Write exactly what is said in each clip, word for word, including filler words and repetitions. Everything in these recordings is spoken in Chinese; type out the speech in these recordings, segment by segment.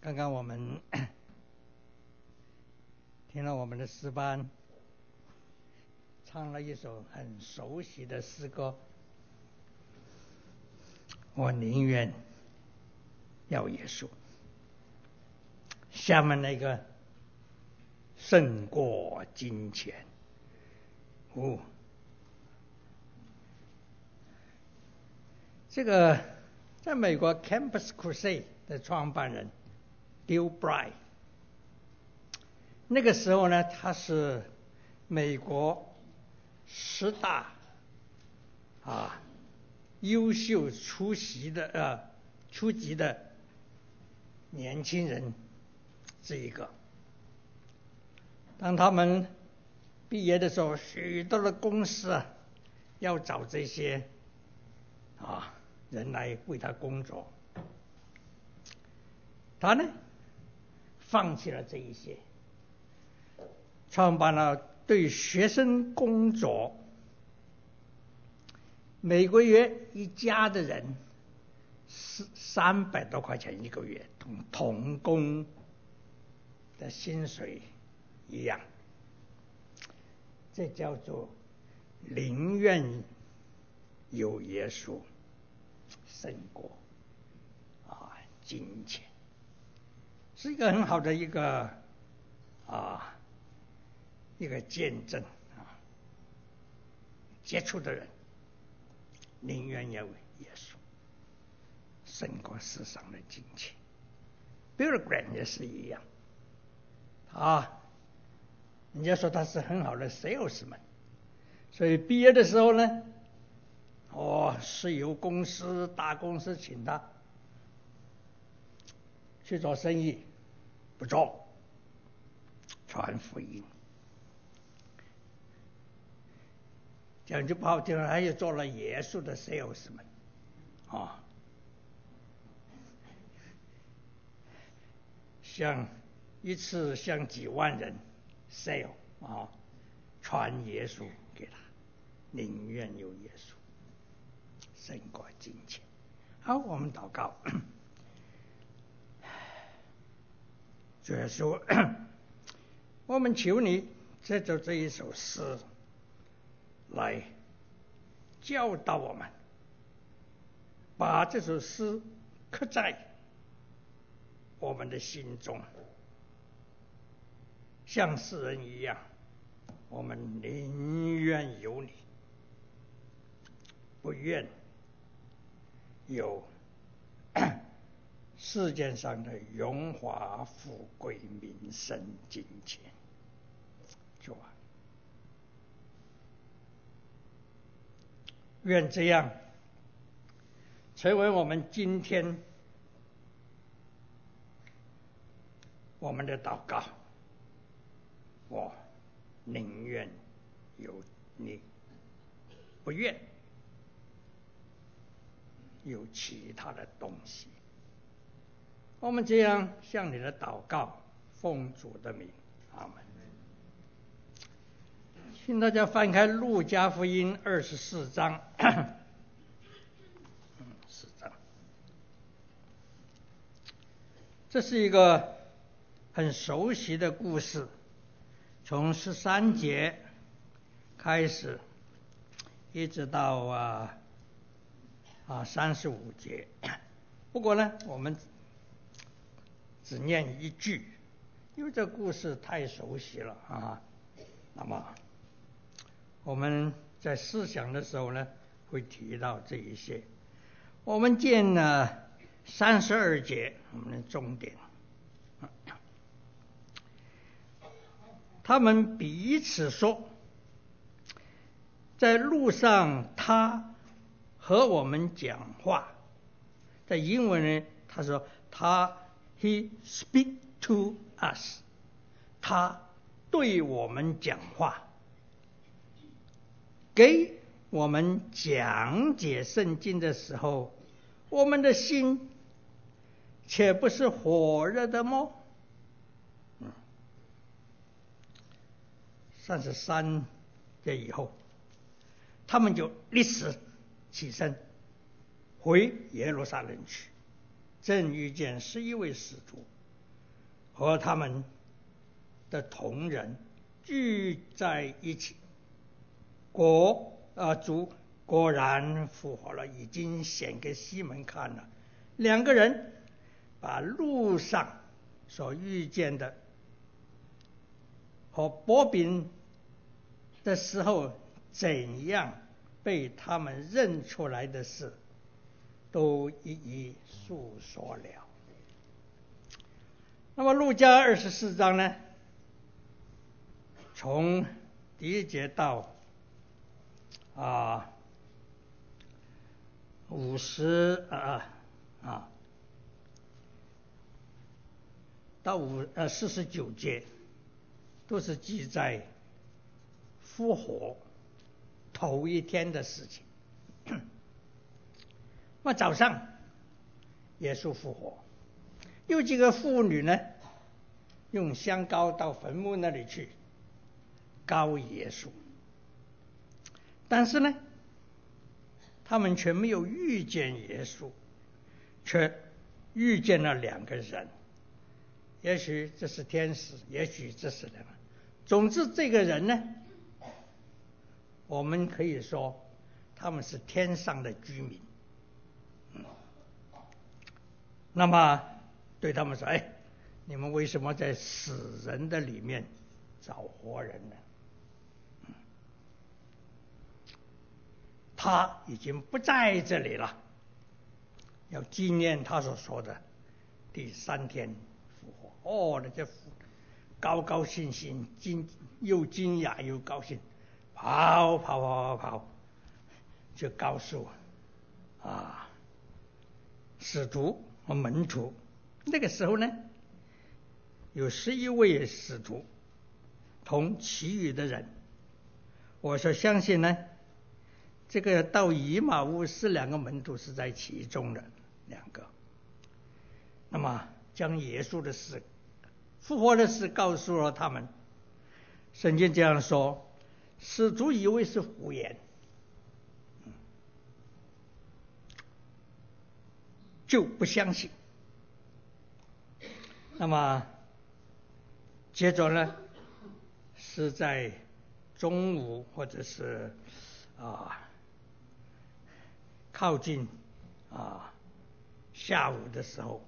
刚刚我们听了我们的诗班唱了一首很熟悉的诗歌，我宁愿要耶稣。下面那个胜过金钱。哦，这个在美国 Campus Crusade 的创办人 Bill Bright， 那个时候呢，他是美国十大啊优秀出席的呃出级的年轻人这一个。当他们毕业的时候，许多的公司啊要找这些啊人来为他工作，他呢放弃了这一些，创办了对学生工作每个月一家的人是三百多块钱一个月，同童工的薪水一样，这叫做宁愿有耶稣胜过啊金钱，是一个很好的一个啊一个见证啊。接触的人宁愿有耶稣胜过世上的金钱。 Bill Graham 也是一样，他人家说他是很好的 salesman， 所以毕业的时候呢，哦，石油公司大公司请他去做生意，不做，传福音。讲句不好听，他又做了耶稣的 salesman 啊，向一次向几万人 sale 啊，传耶稣给他，宁愿有耶稣胜过金钱。好，我们祷告。主耶稣，我们求你借着这一首诗来教导我们，把这首诗刻在我们的心中，像世人一样，我们宁愿有你，不愿有世界上的荣华富贵名声金钱。主啊，愿这样成为我们今天我们的祷告。我宁愿有你，不愿有其他的东西。我们这样向你的祷告，奉主的名，阿门。请大家翻开路加福音二十四章。四章，这是一个很熟悉的故事，从十三节开始，一直到啊啊三十五节。不过呢，我们只念一句，因为这故事太熟悉了啊。那么我们在思想的时候呢，会提到这一些。我们见了三十二节，我们的重点。他们彼此说，在路上他和我们讲话，在英文呢，他说他 he speak to us， 他对我们讲话，给我们讲解圣经的时候，我们的心却不是火热的吗？嗯，三十三节以后，他们就立时起身回耶路撒冷去，正遇见十一位使徒和他们的同人聚在一起，果啊主果然复活了，已经显给西门看了。两个人把路上所遇见的和薄饼的时候怎样被他们认出来的事，都一一述说了。那么路加二十四章呢，从第一节到啊五十啊啊到五呃四十九节，都是记载复活头一天的事情。那么早上耶稣复活，有几个妇女呢，用香膏到坟墓那里去膏耶稣，但是呢，他们却没有遇见耶稣，却遇见了两个人。也许这是天使，也许这是人。总之这个人呢，我们可以说他们是天上的居民。嗯、那么对他们说，哎，你们为什么在死人的里面找活人呢？嗯、他已经不在这里了，要纪念他所说的第三天复活。哦，那这高高兴兴，惊又惊讶又高兴，跑跑跑跑跑，就告诉啊使徒和门徒。那个时候呢，有十一位使徒同其余的人。我说相信呢，这个到以马忤斯两个门徒是在其中的两个。那么将耶稣的事、复活的事告诉了他们。圣经这样说，使徒以为是胡言，就不相信。那么接着呢，是在中午或者是啊靠近啊下午的时候，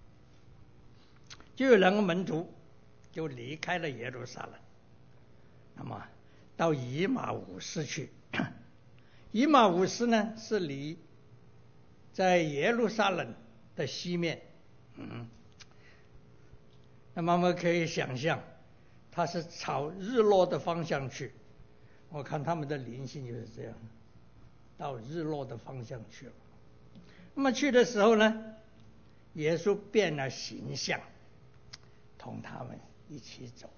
就有两个门徒就离开了耶路撒冷，那么到以马忤斯去。以马忤斯呢，是离在耶路撒冷的西面。嗯，那么我们可以想象，他是朝日落的方向去。我看他们的灵性就是这样，到日落的方向去了。那么去的时候呢，耶稣变了形象，同他们一起走。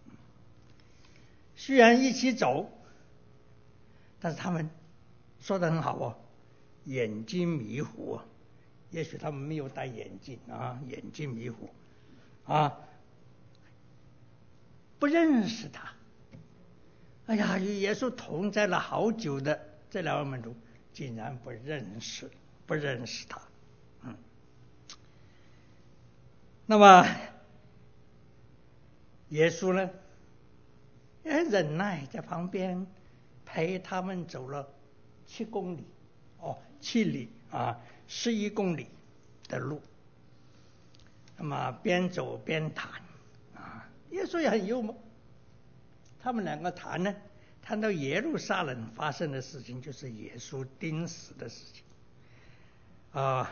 虽然一起走，但是他们说得很好哦，眼睛迷糊啊。也许他们没有戴眼镜啊，眼睛迷糊啊，不认识他。哎呀，与耶稣同在了好久的这两位门徒，竟然不认识，不认识他。嗯，那么耶稣呢，也忍耐在旁边陪他们走了七公里，哦，七里啊，十一公里的路。那么边走边谈啊，耶稣也很幽默。他们两个谈呢，谈到耶路撒冷发生的事情，就是耶稣钉死的事情啊。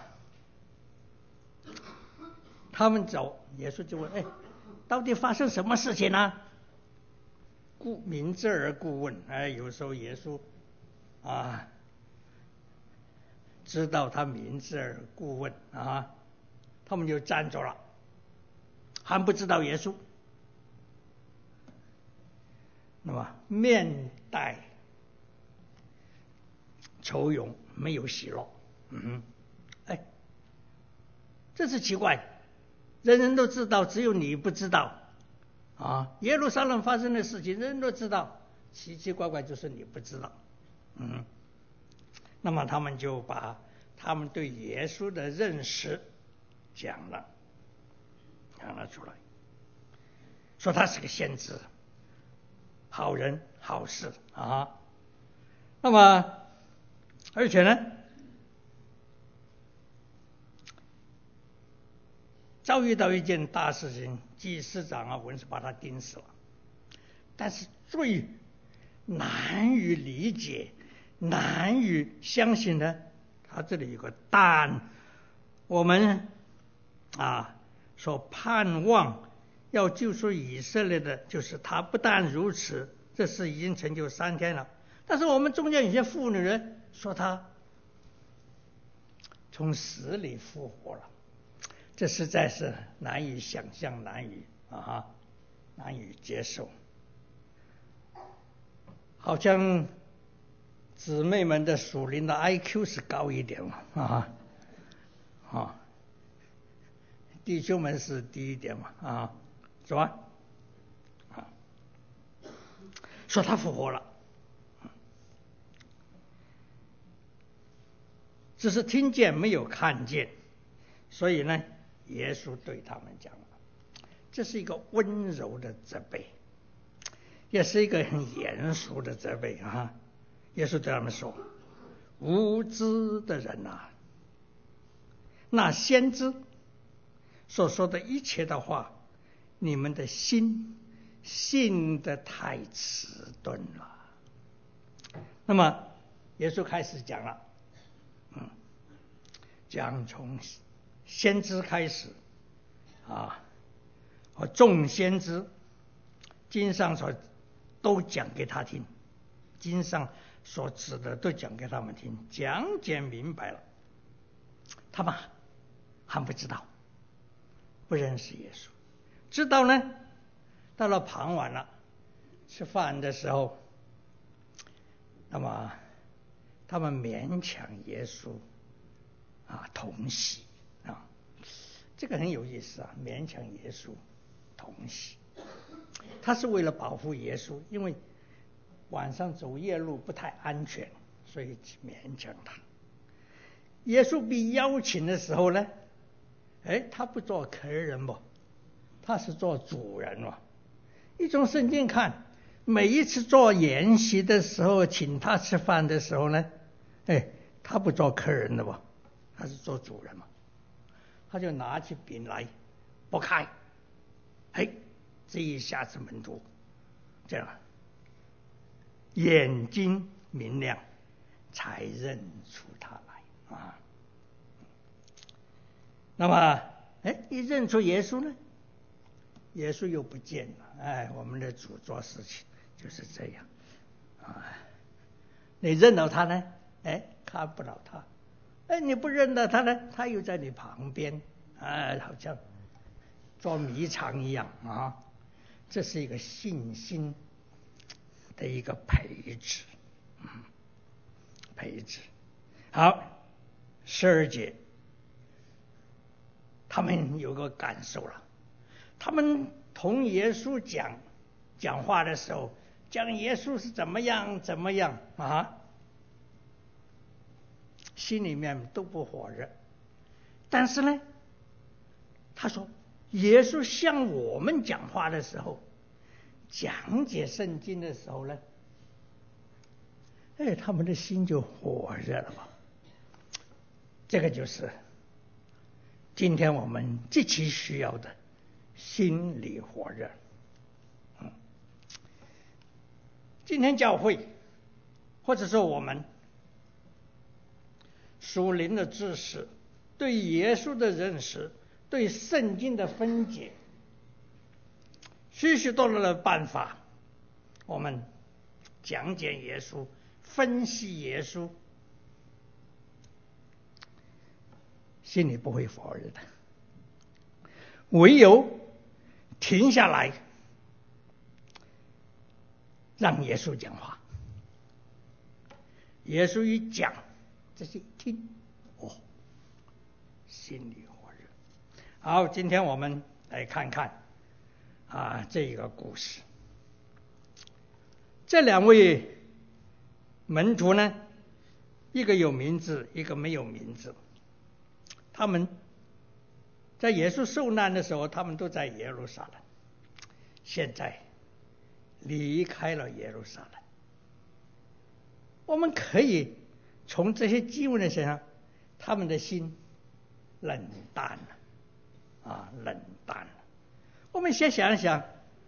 他们走，耶稣就问：“哎，到底发生什么事情呢？”顾明知而故问。哎，有时候耶稣啊，知道他明知而故问啊，他们就站着了，还不知道耶稣。那么面带愁容，没有喜乐。嗯，哎，这是奇怪，人人都知道，只有你不知道啊！耶路撒冷发生的事情，人人都知道，奇奇怪怪就是你不知道。嗯，那么他们就把他们对耶稣的认识讲了，讲了出来。 说他是个先知，好人好事啊。那么而且呢，遭遇到一件大事情，祭司长啊、文士把他钉死了。但是最难以理解、难以相信的，他这里有个但，我们啊所盼望要救赎以色列的，就是他不但如此，这事已经成就三天了。但是我们中间有些妇女人说他从死里复活了，这实在是难以想象、难以啊难以接受。好像姊妹们的属灵的 I Q 是高一点嘛啊啊，弟兄们是低一点嘛啊，是吧？啊，说他复活了，只是听见没有看见，所以呢，耶稣对他们讲了，这是一个温柔的责备，也是一个很严肃的责备啊！耶稣对他们说：“无知的人啊，那先知所说的一切的话，你们的心信得太迟钝了。”那么耶稣开始讲了，嗯，讲从先知开始啊，和众先知经上所都讲给他听，经上所指的都讲给他们听，讲解明白了，他们还不知道，不认识耶稣。知道呢，到了傍晚了，吃饭的时候，那么他们勉强耶稣啊同席啊，这个很有意思啊，勉强耶稣同席。他是为了保护耶稣，因为晚上走夜路不太安全，所以勉强他。耶稣被邀请的时候呢，哎，他不做客人不，他是做主人嘛。一种圣经看，每一次做筵席的时候，请他吃饭的时候呢，哎，他不做客人的吧，他是做主人嘛。他就拿起饼来，拨开，哎，这一下子门徒这样眼睛明亮，才认出他来啊。那么，哎，一认出耶稣呢，耶稣又不见了。哎，我们的主做事情就是这样啊。你认到他呢，哎，看不到他；哎，你不认到他呢，他又在你旁边，哎，好像捉迷藏一样啊。这是一个信心的一个培植，嗯，培植。好，十二节，他们有个感受了。他们同耶稣讲讲话的时候，讲耶稣是怎么样怎么样啊，心里面都不火热。但是呢，他说耶稣向我们讲话的时候，讲解圣经的时候呢，哎，他们的心就火热了吧。这个就是今天我们极其需要的心理火热。嗯，今天教会或者说我们属灵的知识，对耶稣的认识，对圣经的分解，许许多多的办法，我们讲解耶稣，分析耶稣，心里不会火热的。唯有停下来，让耶稣讲话。耶稣一讲，这是一听，哦，心里火热。好，今天我们来看看啊这个故事。这两位门徒呢，一个有名字，一个没有名字。他们在耶稣受难的时候，他们都在耶路撒冷。 现在离开了耶路撒冷。我们可以从这些经文的身上，他们的心冷淡了，啊，冷淡了。我们先想一想，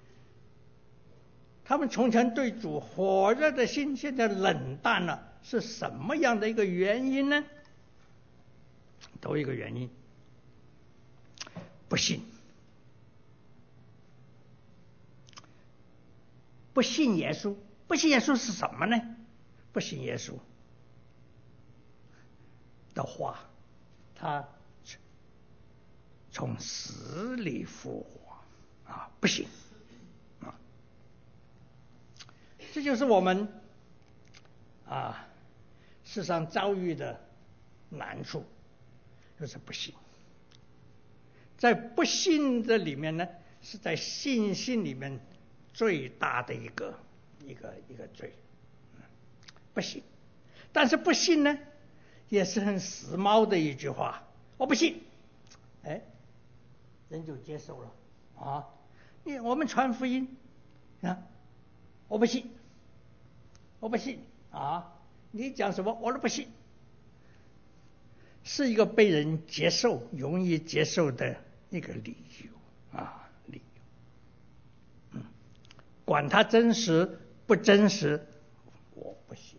他们从前对主火热的心，现在冷淡了，是什么样的一个原因呢？都有一个原因，不信。不信耶稣，不信耶稣是什么呢？不信耶稣的话，他从死里复活啊，不信啊，这就是我们啊世上遭遇的难处，就是不信。在不信的里面呢，是在信心里面最大的一个一个一个罪，不信。但是不信呢，也是很时髦的一句话，我不信，哎，人就接受了啊。你我们传福音啊，我不信，我不信啊，你讲什么我都不信，是一个被人接受、容易接受的一个理由啊，理由。嗯，管它真实不真实，我不信。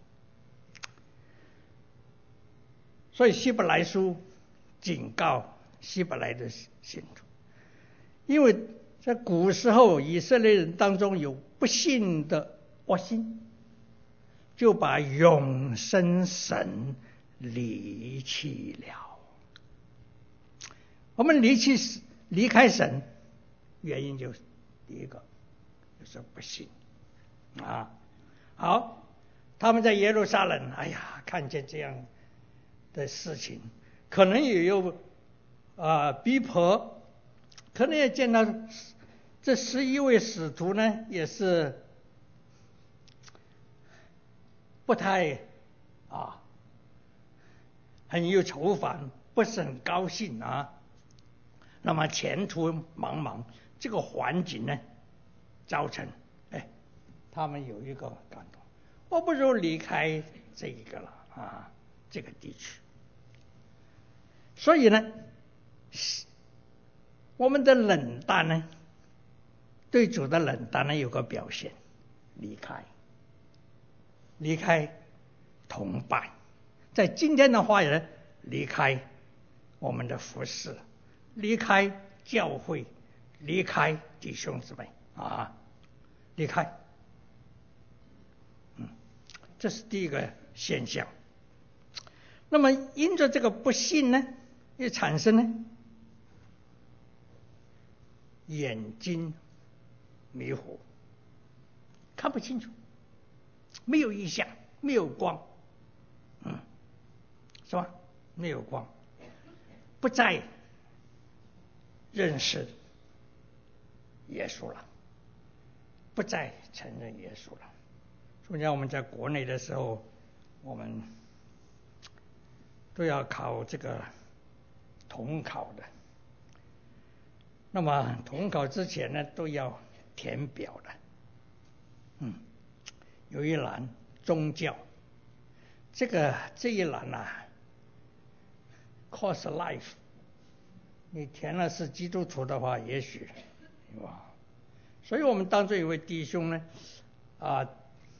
所以希伯来书警告希伯来的信徒，因为在古时候以色列人当中有不信的恶心，就把永生神离弃了。我们离弃离开神，原因就是第一个就是不信啊。好，他们在耶路撒冷，哎呀，看见这样的事情，可能也有啊、呃、逼迫，可能也见到这十一位使徒呢，也是不太啊很有愁烦，不是很高兴啊。那么前途茫茫，这个环境呢，造成哎，他们有一个感动，我不如离开这一个了啊，这个地区。所以呢，我们的冷淡呢，对主的冷淡呢，有个表现，离开，离开同伴，在今天的话语，离开我们的服侍，离开教会，离开弟兄姊妹啊，离开，嗯，这是第一个现象。那么因着这个不信呢，也产生呢眼睛迷糊，看不清楚，没有意象，没有光，嗯，是吧？没有光，不再认识耶稣了，不再承认耶稣了。所以我们在国内的时候，我们都要考这个统考的。那么统考之前呢，都要填表的。嗯，有一栏宗教，这个这一栏啊 ，course life， 你填了是基督徒的话，也许，哇，所以我们当中有位弟兄呢，啊，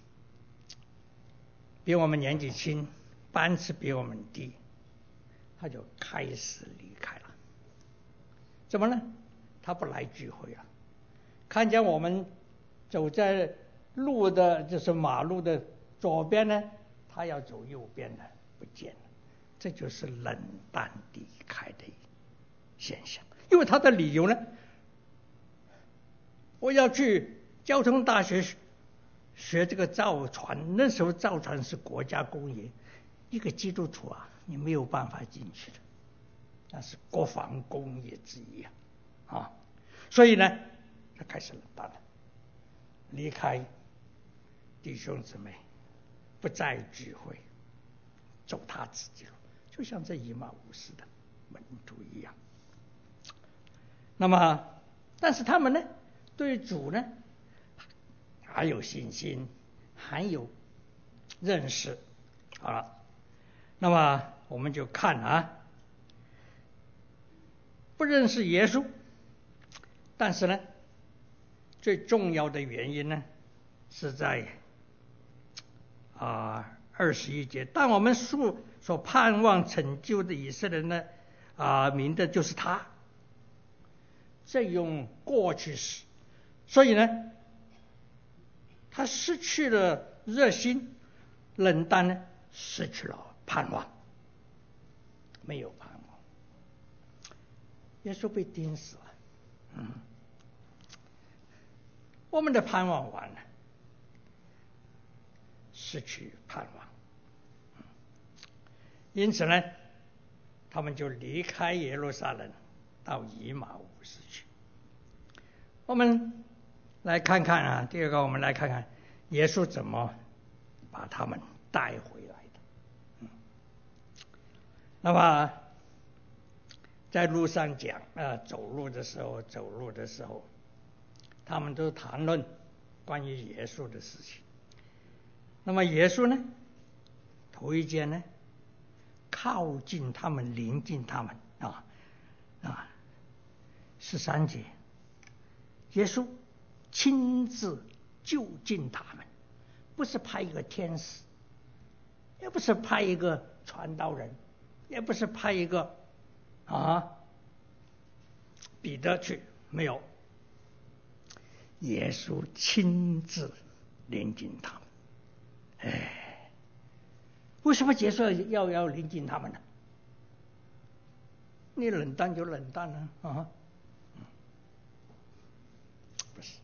比我们年纪轻，班次比我们低，他就开始离开了。怎么呢？他不来聚会了，看见我们走在路的，就是马路的左边呢，他要走右边的，不见了。这就是冷淡离开的现象。因为他的理由呢，我要去交通大学学这个造船，那时候造船是国家工业，一个基督徒啊，你没有办法进去的，那是国防工业之一啊。啊，所以呢，他开始冷淡了，离开弟兄姊妹，不再聚会，走他自己路，就像这以马忤斯的门徒一样。那么，但是他们呢， 对主呢还有信心，还有认识。好了，那么我们就看啊，不认识耶稣，但是呢，最重要的原因呢，是在啊二十一节，但我们所所盼望成就的以色列呢，啊民的就是他，这用过去时，所以呢，他失去了热心，冷淡呢，失去了盼望，没有盼望。耶稣被钉死了，嗯，我们的盼望完了，失去盼望，因此呢，他们就离开耶路撒冷，到以马忤斯去。我们来看看啊，第二个，我们来看看耶稣怎么把他们带回来的。嗯，那么在路上讲啊，走路的时候，走路的时候，他们都谈论关于耶稣的事情。那么耶稣呢，头一件呢，靠近他们，临近他们啊啊，十三节，耶稣亲自就近他们，不是派一个天使，也不是派一个传道人，也不是派一个啊彼得去，没有，耶稣亲自临近他们。哎，为什么耶稣要要临近他们呢？你冷淡就冷淡了啊，不是。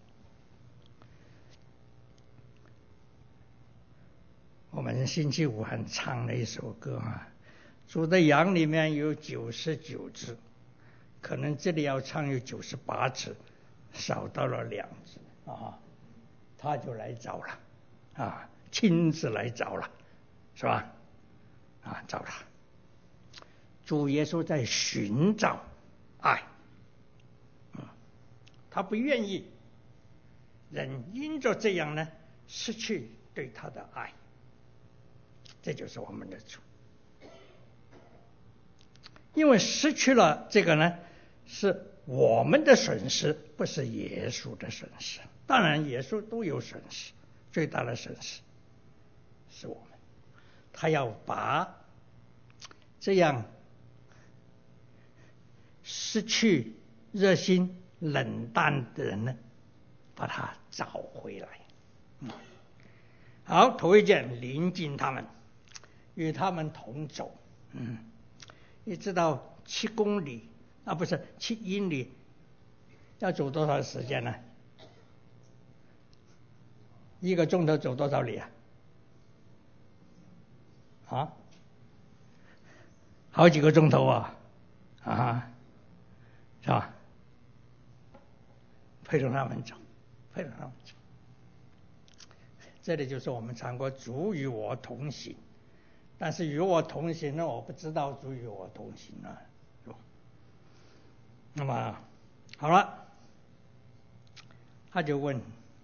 我们星期五还唱了一首歌啊，主的羊里面有九十九只，可能这里要唱有九十八只，少到了两只啊，他就来找了啊，亲自来找了，是吧？啊，找他。主耶稣在寻找爱，嗯，他不愿意人因着这样呢失去对他的爱，这就是我们的主。因为失去了这个呢，是我们的损失，不是耶稣的损失。当然耶稣都有损失，最大的损失是我们，他要把这样失去热心冷淡的人呢，把他找回来。嗯，好，头一件，临近他们，与他们同走。嗯，你知道七公里啊，不是七英里，要走多少时间呢？一个钟头走多少里啊？啊，好几个钟头啊，啊，是吧？陪着他们走，陪着他们走。这里就是我们常说主与我同行，但是与我同行呢，我不知道主与我同行啊，是吧？那么好了，他就问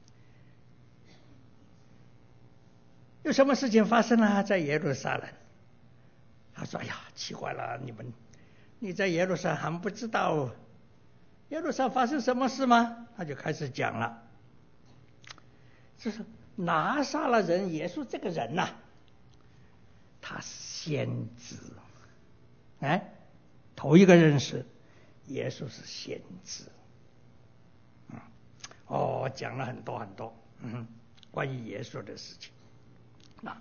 有什么事情发生了在耶路撒冷？他说：“哎呀，奇怪了，你们你在耶路撒冷还不知道耶路撒冷发生什么事吗？”他就开始讲了，就是拿撒勒人耶稣这个人呐、啊，他先知，哎，头一个认识耶稣是先知，嗯，哦，讲了很多很多，嗯，关于耶稣的事情。那，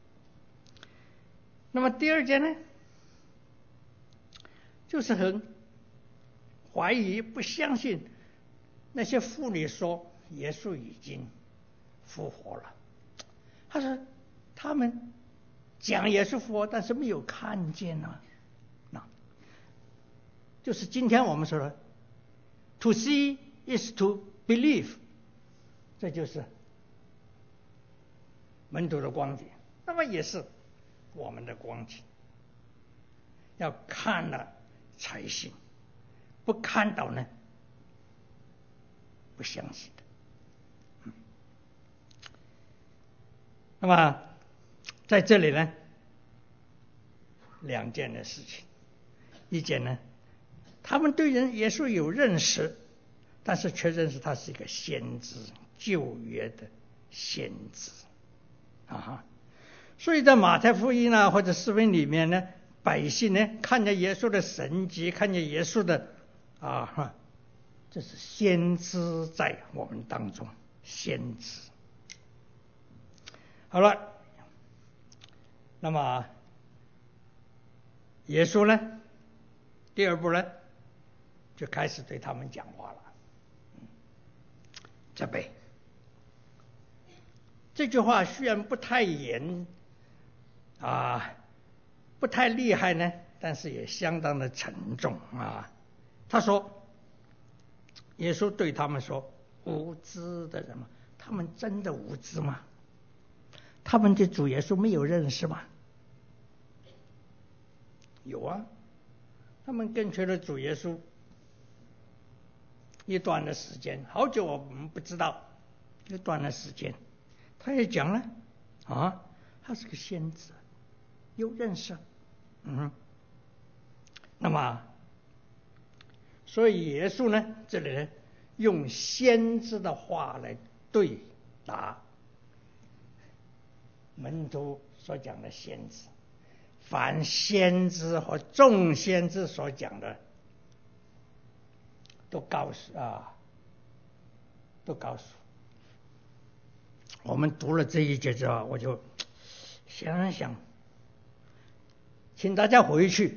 那么第二件呢，就是很怀疑、不相信那些妇女说耶稣已经复活了。他说他们讲耶稣复活，但是没有看见啊。那就是今天我们说的 to see is to believe， 这就是门徒的光景，那么也是我们的光景，要看了才信，不看到呢不相信的。嗯、那么在这里呢，两件的事情，一件呢，他们对人耶稣有认识，但是却认识他是一个先知，旧约的先知啊。所以在马太福音啊或者诗篇里面呢，百姓呢看见耶稣的神迹，看见耶稣的啊，这是先知在我们当中，先知。好了，那么耶稣呢，第二步呢，就开始对他们讲话了，责备。这句话虽然不太严啊，不太厉害呢，但是也相当的沉重啊。他说，耶稣对他们说：“无知的人嘛，他们真的无知吗？他们对主耶稣没有认识吗？”有啊，他们跟随了主耶稣一段的时间，好久我们不知道，一段的时间，他也讲了啊，他是个先知，有认识，嗯，那么，所以耶稣呢，这里呢，用先知的话来对答门徒所讲的先知。凡先知和众先知所讲的，都告诉啊，都告诉我们。读了这一节之后，我就想想，请大家回去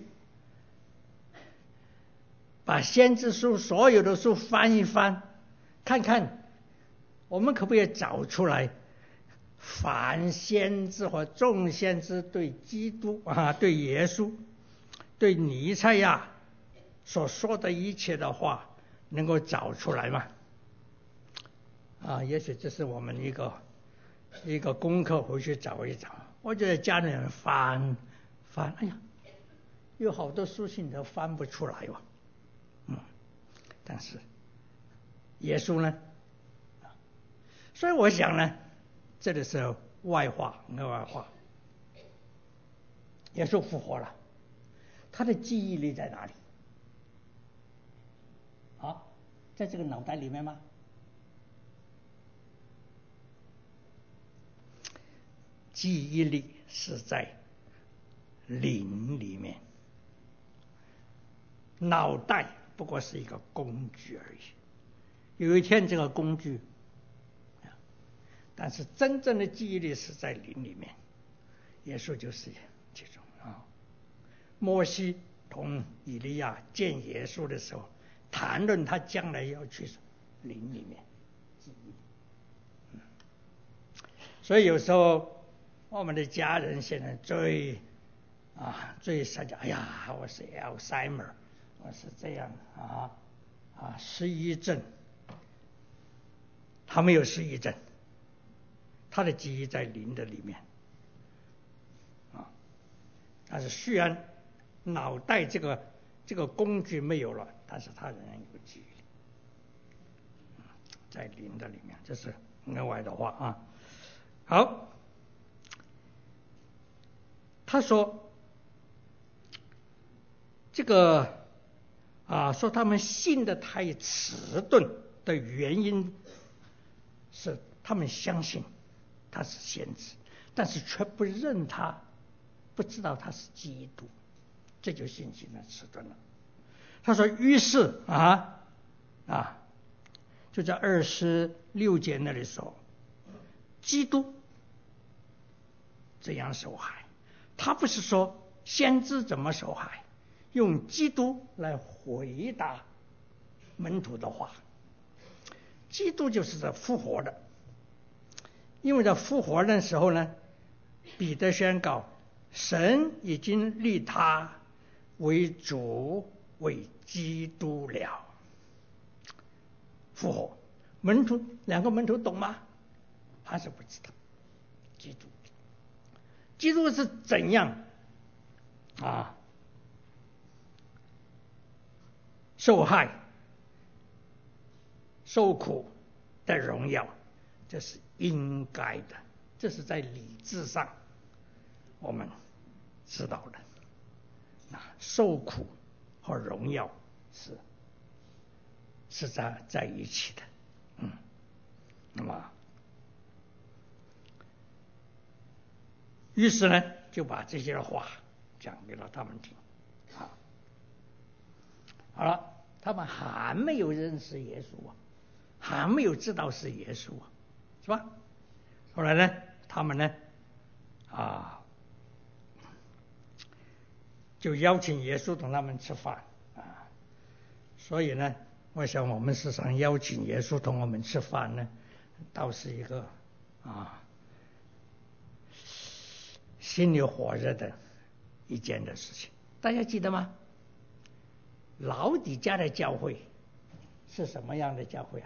把先知书所有的书翻一翻，看看我们可不可以找出来凡先知和众先知对基督啊，对耶稣，对弥赛亚所说的一切的话，能够找出来吗？啊，也许这是我们一个一个功课，回去找一找。我觉得家里人翻翻，哎呀，有好多书信都翻不出来哦。嗯，但是耶稣呢？所以我想呢，这里是外话，额外话。耶稣复活了，他的记忆力在哪里？啊，在这个脑袋里面吗？记忆力是在灵里面，脑袋不过是一个工具而已。有一天这个工具，但是真正的记忆力是在灵里面。耶稣就是这种啊。摩西同以利亚见耶稣的时候，谈论他将来要去灵里面记忆。嗯，所以有时候我们的家人现在最啊最善讲，哎呀，我是 Alzheimer， 我是这样啊啊失忆症。他没有失忆症，他的记忆在灵的里面啊。但是虽然脑袋这个这个工具没有了，但是他仍然有记忆力，在灵的里面，这是额外的话啊。好，他说这个啊，说他们信的太迟钝的原因是他们相信他是先知，但是却不认他，不知道他是基督，这就信心的迟钝了。他说于是啊啊就在二十六节那里说，基督这样受害，他不是说先知怎么受害，用基督来回答门徒的话。基督就是在复活的，因为在复活的时候呢，彼得宣告神已经立他为主为基督了。复活，门徒两个门徒懂吗？还是不知道。基督，基督是怎样啊受害、受苦、 的荣耀，这是应该的，这是在理智上我们知道的。那受苦和荣耀是是在在一起的，嗯，那么于是呢，就把这些话讲给了他们听。啊，好了，他们还没有认识耶稣啊，还没有知道是耶稣啊，是吧？后来呢，他们呢，啊，就邀请耶稣同他们吃饭啊。所以呢，我想我们时常邀请耶稣同我们吃饭呢，倒是一个啊心里火热的一件的事情。大家记得吗？老底嘉的教会是什么样的教会啊？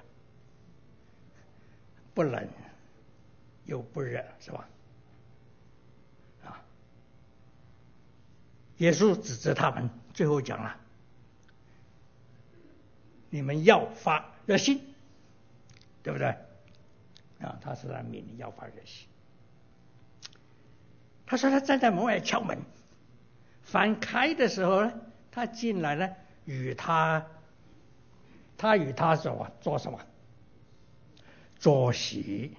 不冷又不热，是吧？啊，耶稣指责他们，最后讲了：你们要发热心，对不对？啊，他是他命令要发热心。他说他站在门外敲门，凡开的时候呢，他进来呢，与他，他与他做做什么？坐席。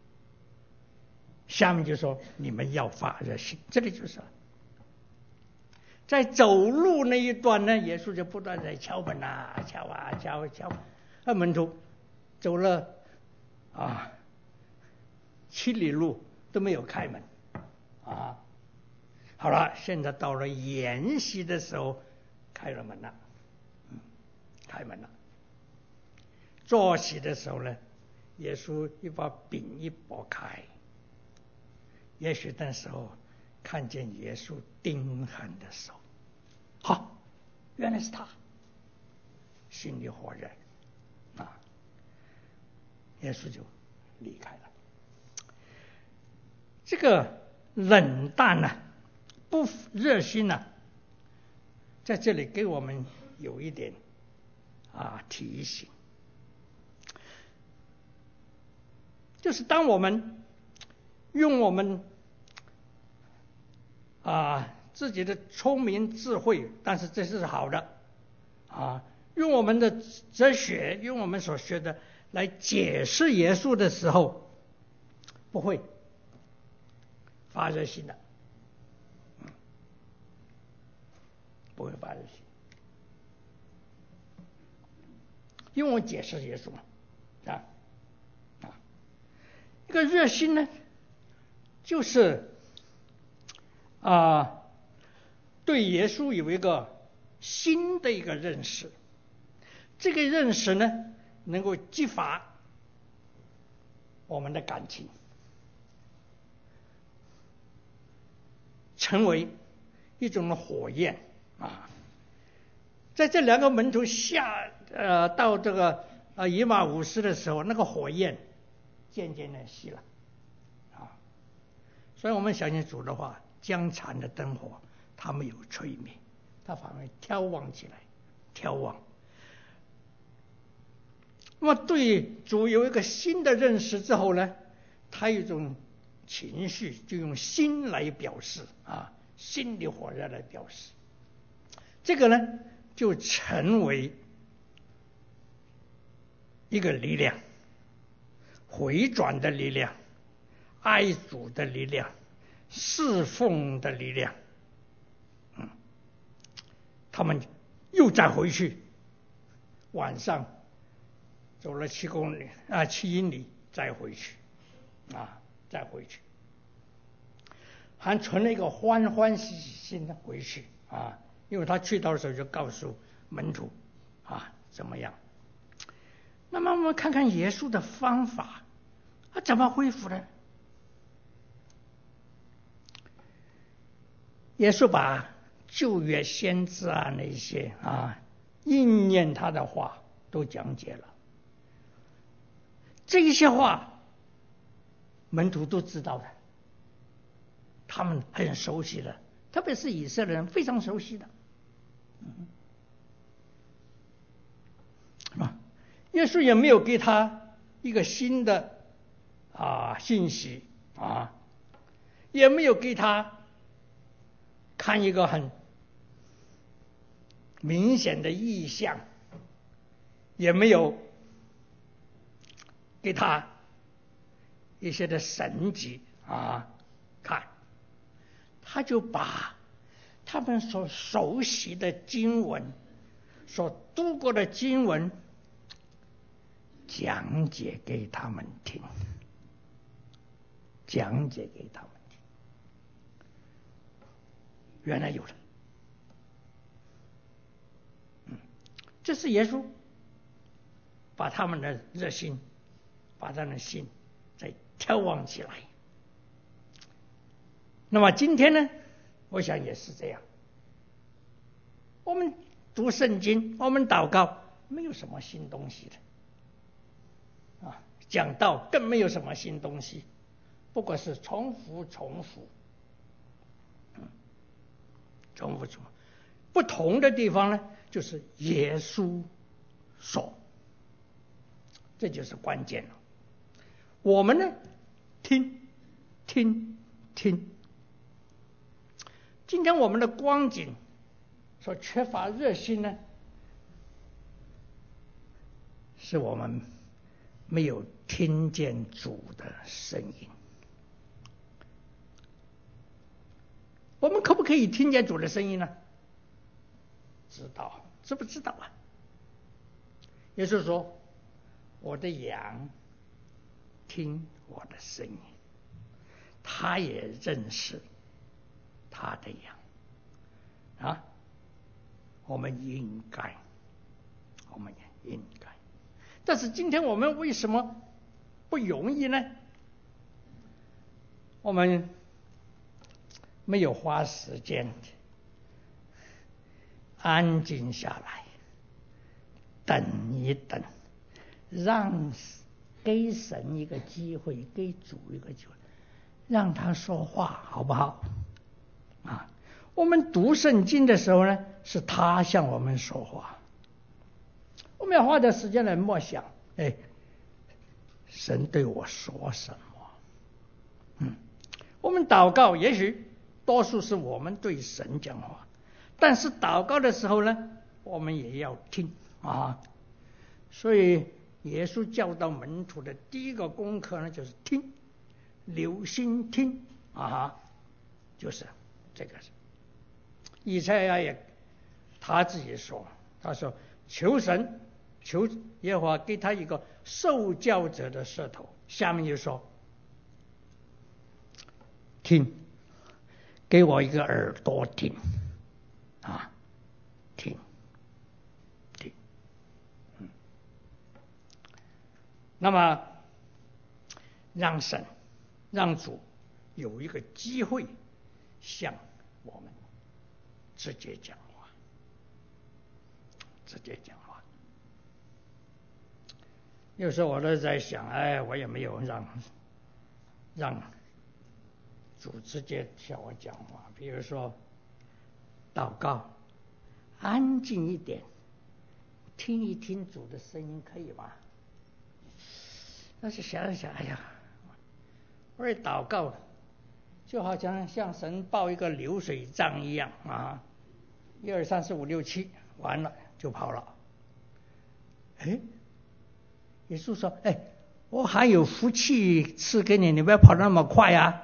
下面就说你们要发热心，这里就是在走路那一段呢，耶稣就不断在敲门啊，敲啊敲敲，那门徒走了啊七里路都没有开门啊。好了，现在到了筵席的时候，开了门了，嗯，开门了。坐席的时候呢，耶稣一把饼一拨开，也许那时候看见耶稣钉痕的手，好，原来是他，心里火热啊，耶稣就离开了。这个冷淡呢、啊，不热心呢、啊，在这里给我们有一点啊提醒，就是当我们用我们啊自己的聪明智慧，但是这是好的啊，用我们的哲学，用我们所学的来解释耶稣的时候，不会发热心的，不会发热心，用我解释耶稣啊啊，一个热心呢，就是啊，对耶稣有一个新的一个认识，这个认识呢，能够激发我们的感情，成为一种的火焰啊。在这两个门徒下呃到这个呃以马忤斯的时候，那个火焰渐渐的熄了啊。所以我们相信主的话，将残的灯火它没有吹灭，它反而挑旺起来，挑旺。那么对主有一个新的认识之后呢，他有一种情绪就用心来表示啊，心里火热来表示，这个呢就成为一个力量，回转的力量，爱主的力量，侍奉的力量。嗯，他们又再回去，晚上走了七公里啊，七英里再回去啊，再回去，还存了一个欢欢喜喜心的回去啊，因为他去到的时候就告诉门徒啊怎么样。那么我们看看耶稣的方法，他怎么恢复呢？耶稣把旧约先知啊那些啊应验他的话都讲解了，这一些话门徒都知道的，他们很熟悉的，特别是以色列人非常熟悉的。嗯，啊，耶稣也没有给他一个新的啊信息啊，也没有给他看一个很明显的意象，也没有给他一些的神迹啊看，他就把他们所熟悉的经文、所读过的经文讲解给他们听，讲解给他们听。原来有了，嗯，这是耶稣把他们的热心，把他们的心再挑旺起来。那么今天呢，我想也是这样。我们读圣经，我们祷告，没有什么新东西的啊，讲道更没有什么新东西，不过是重复重复，嗯，重复重复。不同的地方呢，就是耶稣说，这就是关键了。我们呢，听听听。今天我们的光景所缺乏热心呢，是我们没有听见主的声音。我们可不可以听见主的声音呢？知道，知不知道啊？也就是说，我的羊听我的声音，他也认识他的羊啊，我们应该，我们也应该。但是今天我们为什么不容易呢？我们没有花时间安静下来，等一等，让给神一个机会，给主一个机会，让他说话，好不好？啊，我们读圣经的时候呢，是他向我们说话，我们要花点时间来默想，哎，神对我说什么？嗯，我们祷告，也许多数是我们对神讲话，但是祷告的时候呢，我们也要听啊。所以耶稣教导门徒的第一个功课呢，就是听，留心听啊，就是这个。以赛亚也他自己说，他说求神，求耶和华给他一个受教者的舌头。下面就说听，给我一个耳朵听啊，听听，嗯，那么让神让主有一个机会向我们直接讲话，直接讲话。有时候我都在想，哎，我也没有让让主直接向我讲话。比如说祷告，安静一点，听一听主的声音，可以吗？但是想一想，哎呀，我的祷告就好像向神报一个流水账一样啊，一二三四五六七，完了就跑了。哎，耶稣说：“哎，我还有福气赐给你，你不要跑那么快啊。”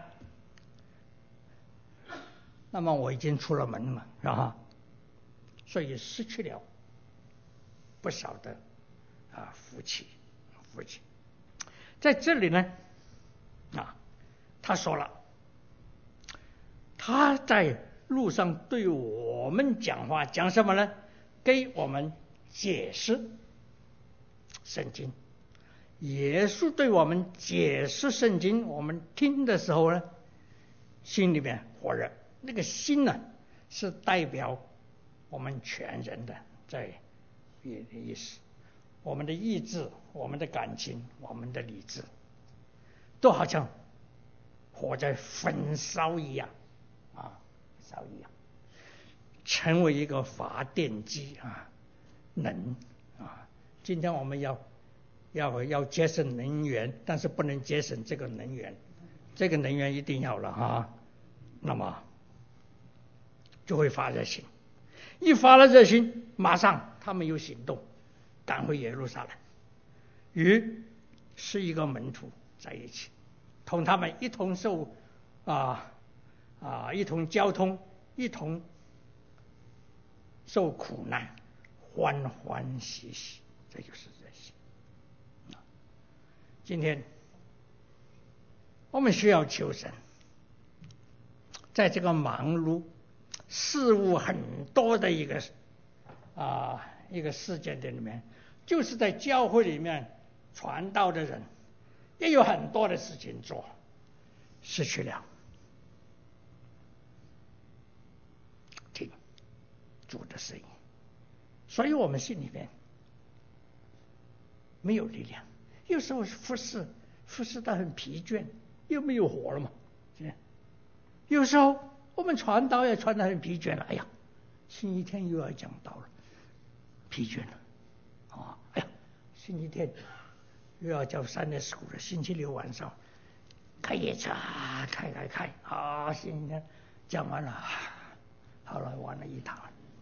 那么我已经出了门了，是吧？所以失去了不少的啊福气，福气。在这里呢，啊，他说了，他在路上对我们讲话，讲什么呢？给我们解释圣经。耶稣对我们解释圣经，我们听的时候呢，心里面火热。那个心呢，是代表我们全人的在意思，我们的意志、我们的感情、我们的理智，都好像火在焚烧一样啊，烧一样，成为一个发电机啊，能啊。今天我们要要要节省能源，但是不能节省这个能源，这个能源一定要了哈。那么就会发热心，一发了热心，马上他们有行动，赶回耶路撒冷，与十一个门徒在一起，同他们一同受啊啊一同交通，一同受苦难，欢欢喜喜，这就是热心。今天我们需要求神，在这个忙碌事物很多的一个啊一个事件的里面，就是在教会里面传道的人也有很多的事情做，失去了听主的声音，所以我们心里面没有力量，有时候服侍服侍得很疲倦，又没有活了嘛。有时候我们传道也传得很疲倦了，哎呀，星期天又要讲道了，疲倦了啊！哎呀，星期天又要教三年school了，星期六晚上开夜车，开开开啊！星期天讲完了，好了，完了一堂，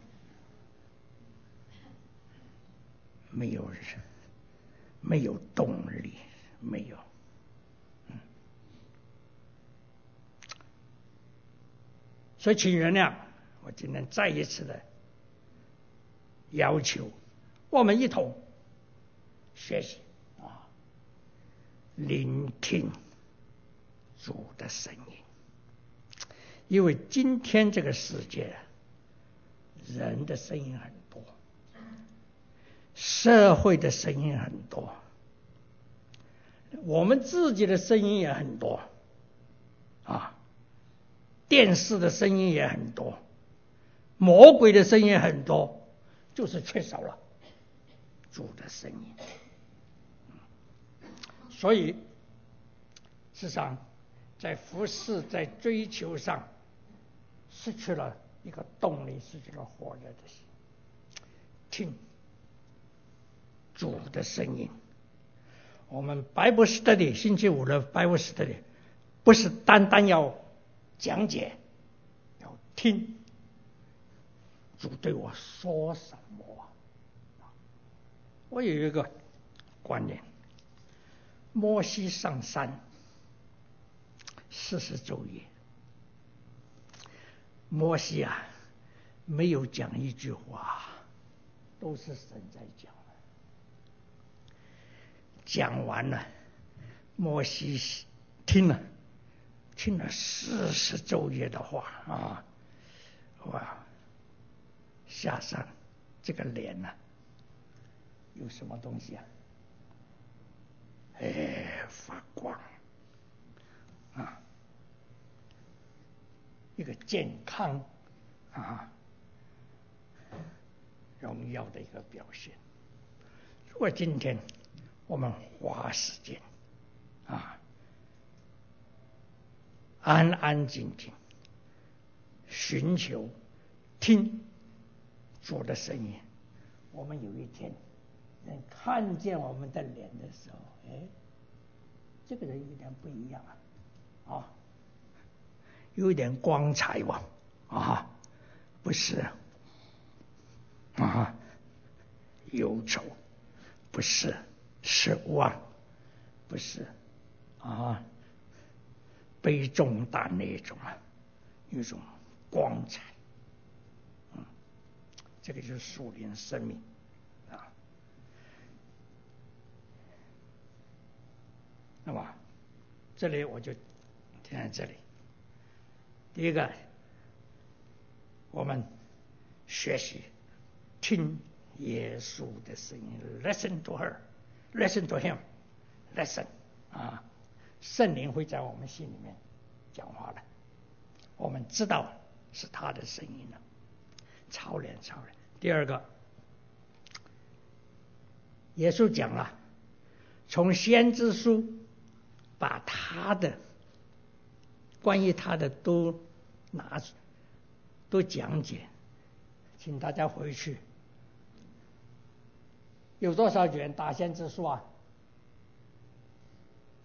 没有人，没有动力，没有。所以请原谅，我今天再一次的要求我们一同学习啊，聆听主的声音。因为今天这个世界人的声音很多，社会的声音很多，我们自己的声音也很多啊，电视的声音也很多，魔鬼的声音很多，就是缺少了主的声音。所以事实上在服事在追求上失去了一个动力，失去了火热的心，听主的声音。我们Bible Study星期五的Bible Study不是单单要讲解，要听主对我说什么。我有一个观念，摩西上山四十昼夜，摩西啊没有讲一句话，都是神在讲。讲完了，摩西听了听了四十昼夜的话啊，哇，下山这个脸呢、啊，有什么东西啊？哎，发光啊，一个健康啊，荣耀的一个表现。如果今天我们花时间啊，安安静静寻求听主的声音，我们有一天能看见我们的脸的时候，哎，这个人有点不一样啊，啊，有点光彩吧，啊，不是啊，忧愁，不是失望，不是啊，悲重大那种啊，有一种光彩，嗯，这个就是属灵生命啊。那么这里我就停在这里。第一个，我们学习听耶稣的声音 ，listen to her，listen to him，listen 啊，圣灵会在我们心里面讲话的，我们知道是他的声音了，操练操练。第二个，耶稣讲了，从先知书把他的关于他的都拿都讲解，请大家回去。有多少卷大先知书啊？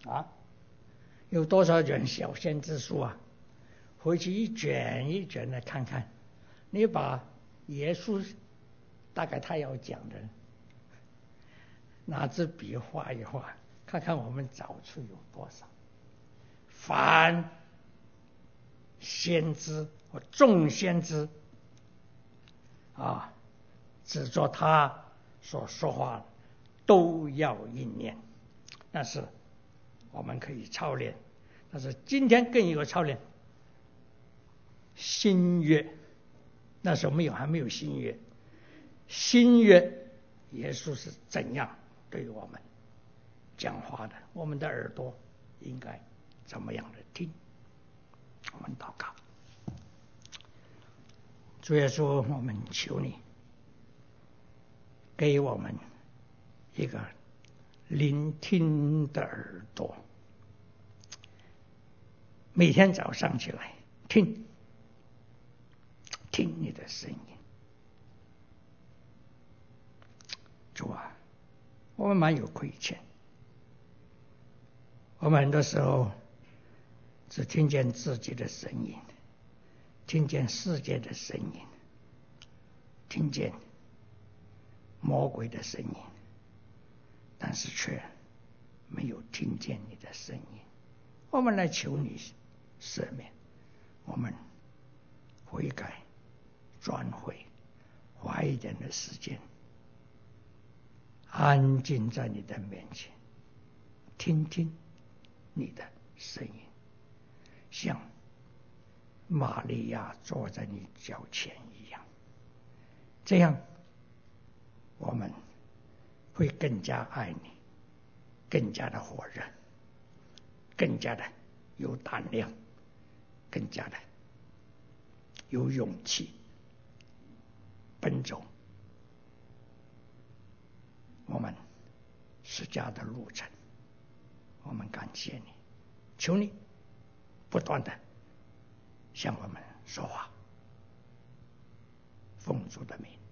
啊，有多少卷小先知书啊？回去一卷一卷的看看，你把耶稣大概他要讲的，拿支笔画一画，看看我们找出有多少。凡先知和众先知啊，指着他所说话都要应验。但是我们可以操练，但是今天更有个操练。新约那时候没有，还没有新约。新约耶稣是怎样对我们讲话的？我们的耳朵应该怎么样的听？我们祷告。主耶稣，我们求你给我们一个聆听的耳朵，每天早上起来听听你的声音。主啊，我们蛮有亏欠，我们很多时候只听见自己的声音，听见世界的声音，听见魔鬼的声音，但是却没有听见你的声音。我们来求你赦免，我们悔改转悔，花一点的时间安静在你的面前，听听你的声音，像玛利亚坐在你脚前一样。这样我们会更加爱你，更加的火热，更加的有胆量，更加的有勇气奔走我们十架的路程。我们感谢你，求你不断的向我们说话，奉主的名。